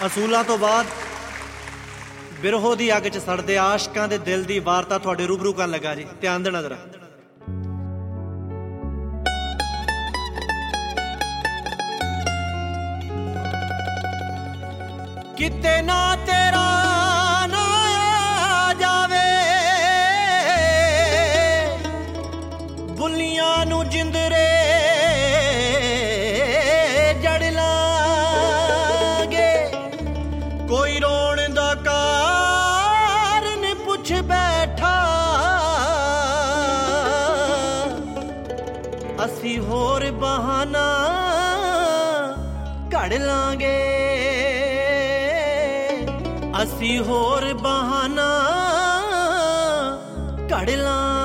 ਅਸੂਲਾਂ ਤੋਂ ਬਾਅਦ ਬਿਰਹੋ ਦੀ ਅੱਗ 'ਚ ਸੜਦੇ ਆਸ਼ਕਾਂ ਦੇ ਦਿਲ ਦੀ ਵਾਰਤਾ ਤੁਹਾਡੇ ਰੂਬਰੂ ਕਰਨ ਲੱਗਾ ਜੀ। ਧਿਆਨ ਦੇਣਾ ਜ਼ਰਾ। ਕਿਤੇ ਨਾ ਤੇਰਾ ਨਾ ਆ ਜਾਵੇ, ਬੁੱਲੀਆਂ ਨੂੰ ਜਿੰਦਰੇ ਜੜ ਲਾਂਗੇ। ਕੋਈ ਰੋਣ ਦਾ ਕਾਰਨ ਪੁੱਛ ਬੈਠਾ, ਅਸੀਂ ਹੋਰ ਬਹਾਨਾ ਘੜ ਲਾਂਗੇ। ਅਸੀਂ ਹੋਰ ਬਹਾਨਾ ਘੜ ਲਾਂਗੇ।